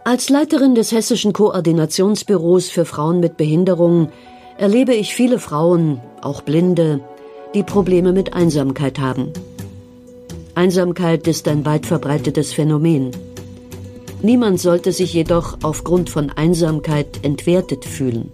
Als Leiterin des Hessischen Koordinationsbüros für Frauen mit Behinderung erlebe ich viele Frauen, auch Blinde, die Probleme mit Einsamkeit haben. Einsamkeit ist ein weit verbreitetes Phänomen. Niemand sollte sich jedoch aufgrund von Einsamkeit entwertet fühlen.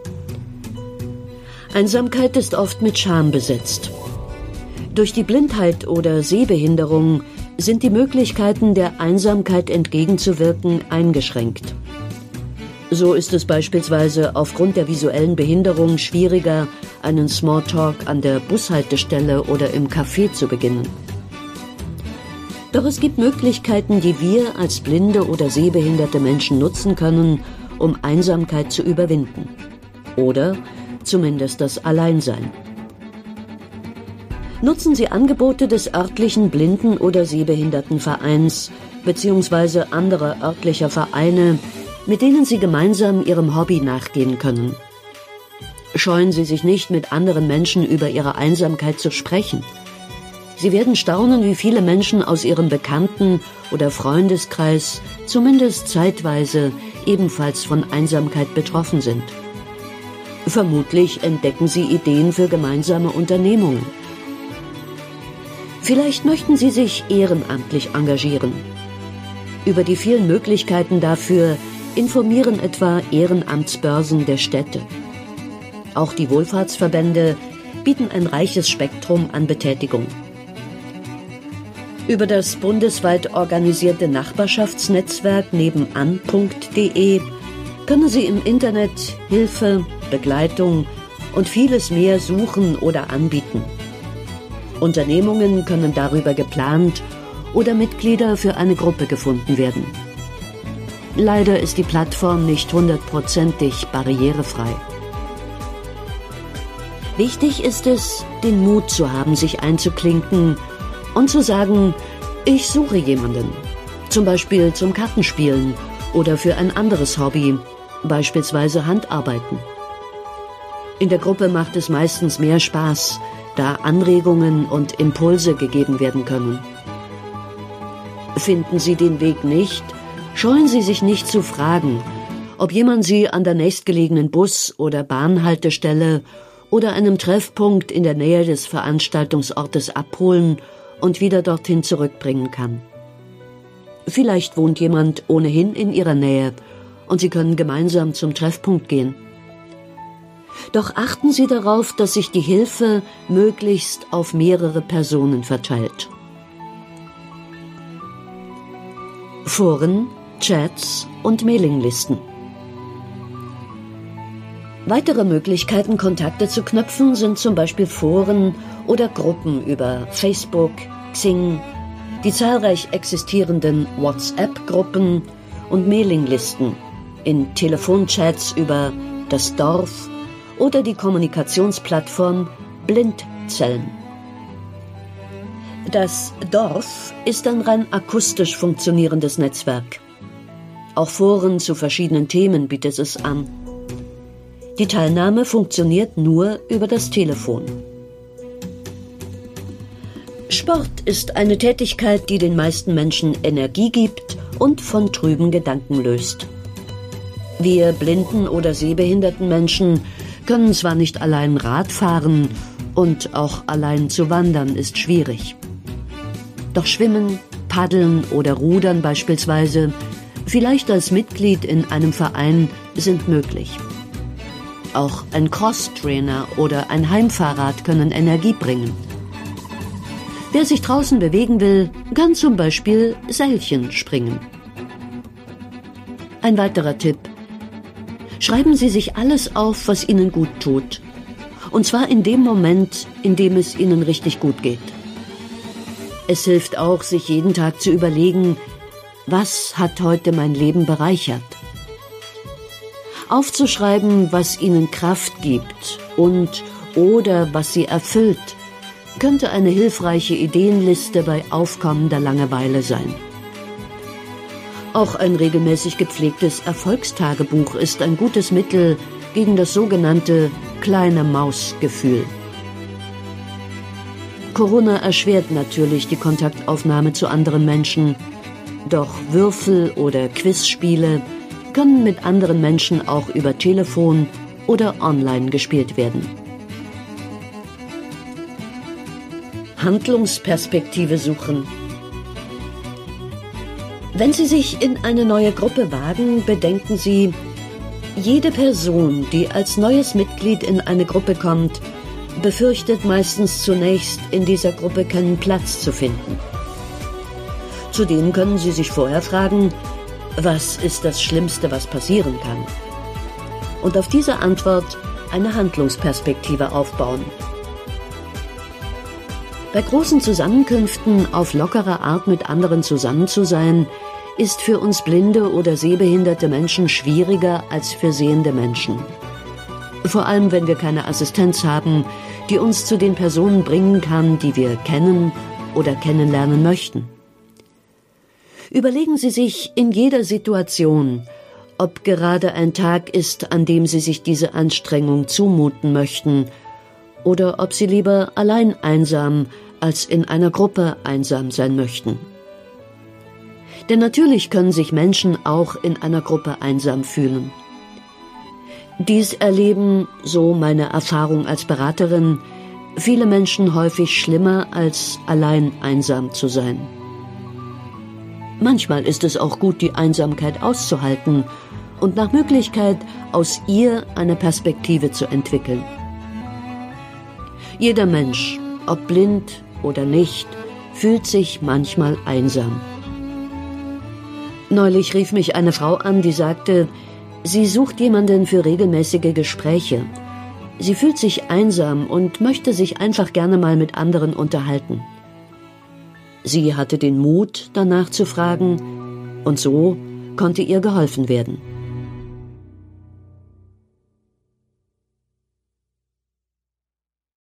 Einsamkeit ist oft mit Scham besetzt. Durch die Blindheit oder Sehbehinderung sind die Möglichkeiten, der Einsamkeit entgegenzuwirken, eingeschränkt. So ist es beispielsweise aufgrund der visuellen Behinderung schwieriger, einen Smalltalk an der Bushaltestelle oder im Café zu beginnen. Doch es gibt Möglichkeiten, die wir als blinde oder sehbehinderte Menschen nutzen können, um Einsamkeit zu überwinden. Oder zumindest das Alleinsein. Nutzen Sie Angebote des örtlichen Blinden- oder Sehbehindertenvereins bzw. anderer örtlicher Vereine, mit denen Sie gemeinsam Ihrem Hobby nachgehen können. Scheuen Sie sich nicht, mit anderen Menschen über Ihre Einsamkeit zu sprechen. Sie werden staunen, wie viele Menschen aus Ihrem Bekannten- oder Freundeskreis zumindest zeitweise ebenfalls von Einsamkeit betroffen sind. Vermutlich entdecken Sie Ideen für gemeinsame Unternehmungen. Vielleicht möchten Sie sich ehrenamtlich engagieren. Über die vielen Möglichkeiten dafür informieren etwa Ehrenamtsbörsen der Städte. Auch die Wohlfahrtsverbände bieten ein reiches Spektrum an Betätigung. Über das bundesweit organisierte Nachbarschaftsnetzwerk nebenan.de können Sie im Internet Hilfe, Begleitung und vieles mehr suchen oder anbieten. Unternehmungen können darüber geplant oder Mitglieder für eine Gruppe gefunden werden. Leider ist die Plattform nicht 100%ig barrierefrei. Wichtig ist es, den Mut zu haben, sich einzuklinken und zu sagen, ich suche jemanden, zum Beispiel zum Kartenspielen oder für ein anderes Hobby, beispielsweise Handarbeiten. In der Gruppe macht es meistens mehr Spaß, da Anregungen und Impulse gegeben werden können. Finden Sie den Weg nicht, scheuen Sie sich nicht zu fragen, ob jemand Sie an der nächstgelegenen Bus- oder Bahnhaltestelle oder einem Treffpunkt in der Nähe des Veranstaltungsortes abholen und wieder dorthin zurückbringen kann. Vielleicht wohnt jemand ohnehin in Ihrer Nähe und Sie können gemeinsam zum Treffpunkt gehen. Doch achten Sie darauf, dass sich die Hilfe möglichst auf mehrere Personen verteilt. Foren, Chats und Mailinglisten. Weitere Möglichkeiten, Kontakte zu knüpfen, sind zum Beispiel Foren oder Gruppen über Facebook, Xing, die zahlreich existierenden WhatsApp-Gruppen und Mailinglisten, in Telefonchats über das Dorf oder die Kommunikationsplattform Blindzellen. Das Dorf ist ein rein akustisch funktionierendes Netzwerk. Auch Foren zu verschiedenen Themen bietet es an. Die Teilnahme funktioniert nur über das Telefon. Sport ist eine Tätigkeit, die den meisten Menschen Energie gibt und von trüben Gedanken löst. Wir blinden oder sehbehinderten Menschen können zwar nicht allein Rad fahren und auch allein zu wandern ist schwierig. Doch Schwimmen, Paddeln oder Rudern beispielsweise, vielleicht als Mitglied in einem Verein, sind möglich. Auch ein Crosstrainer oder ein Heimfahrrad können Energie bringen. Wer sich draußen bewegen will, kann zum Beispiel Seilchen springen. Ein weiterer Tipp: Schreiben Sie sich alles auf, was Ihnen gut tut. Und zwar in dem Moment, in dem es Ihnen richtig gut geht. Es hilft auch, sich jeden Tag zu überlegen, was hat heute mein Leben bereichert? Aufzuschreiben, was Ihnen Kraft gibt und oder was Sie erfüllt, könnte eine hilfreiche Ideenliste bei aufkommender Langeweile sein. Auch ein regelmäßig gepflegtes Erfolgstagebuch ist ein gutes Mittel gegen das sogenannte kleine Maus-Gefühl. Corona erschwert natürlich die Kontaktaufnahme zu anderen Menschen. Doch Würfel- oder Quizspiele können mit anderen Menschen auch über Telefon oder online gespielt werden. Handlungsperspektive suchen. Wenn Sie sich in eine neue Gruppe wagen, bedenken Sie, jede Person, die als neues Mitglied in eine Gruppe kommt, befürchtet meistens zunächst, in dieser Gruppe keinen Platz zu finden. Zudem können Sie sich vorher fragen, was ist das Schlimmste, was passieren kann? Und auf diese Antwort eine Handlungsperspektive aufbauen. Bei großen Zusammenkünften auf lockere Art mit anderen zusammen zu sein, ist für uns blinde oder sehbehinderte Menschen schwieriger als für sehende Menschen. Vor allem, wenn wir keine Assistenz haben, die uns zu den Personen bringen kann, die wir kennen oder kennenlernen möchten. Überlegen Sie sich in jeder Situation, ob gerade ein Tag ist, an dem Sie sich diese Anstrengung zumuten möchten, oder ob Sie lieber allein einsam als in einer Gruppe einsam sein möchten. Denn natürlich können sich Menschen auch in einer Gruppe einsam fühlen. Dies erleben, so meine Erfahrung als Beraterin, viele Menschen häufig schlimmer, als allein einsam zu sein. Manchmal ist es auch gut, die Einsamkeit auszuhalten und nach Möglichkeit aus ihr eine Perspektive zu entwickeln. Jeder Mensch, ob blind oder nicht, fühlt sich manchmal einsam. Neulich rief mich eine Frau an, die sagte, sie sucht jemanden für regelmäßige Gespräche. Sie fühlt sich einsam und möchte sich einfach gerne mal mit anderen unterhalten. Sie hatte den Mut, danach zu fragen, und so konnte ihr geholfen werden.